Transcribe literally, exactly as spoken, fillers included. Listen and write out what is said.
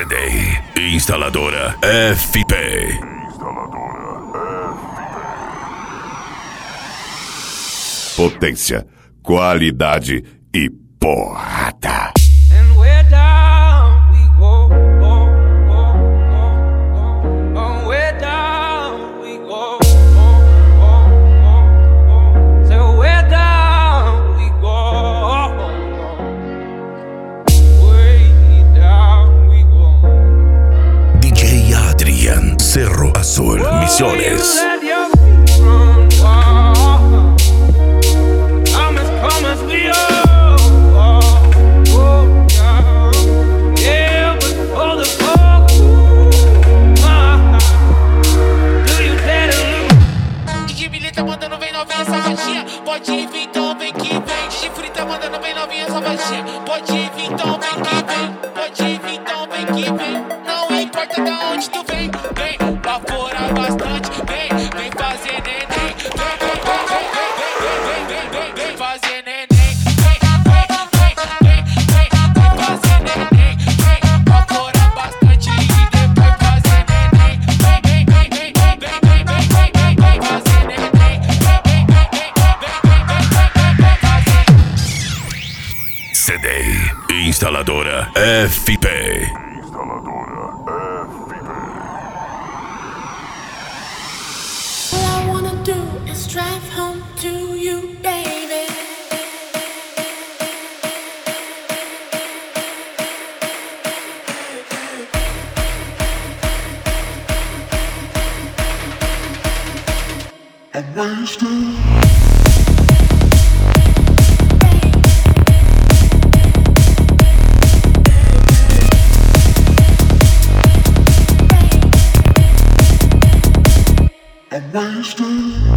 C D I. Instaladora F P. Potência, qualidade e porrada. D J Adrian, Cerro Azul, Misiones. Pode vir, então vem que vem. De frita mandando bem novinha essa baixinha. Pode vir, então vem que vem. Pode vir, então vem que vem. Não importa da onde tu vem. Vem, lá fora bastante. Vem, vem fazer neném. Vem, vem, vem, vem, vem, vem, vem, vem fazer neném. Vem, vem, vem, vem, vem, vem fazer neném. Vem, lá fora bastante e depois fazer neném. Vem, vem, vem, vem, vem, vem, vem, vem, vem fazer neném. C D I. Instaladora F P. All I wanna do is drive home to you, baby. I'm wasted. I'm wasted.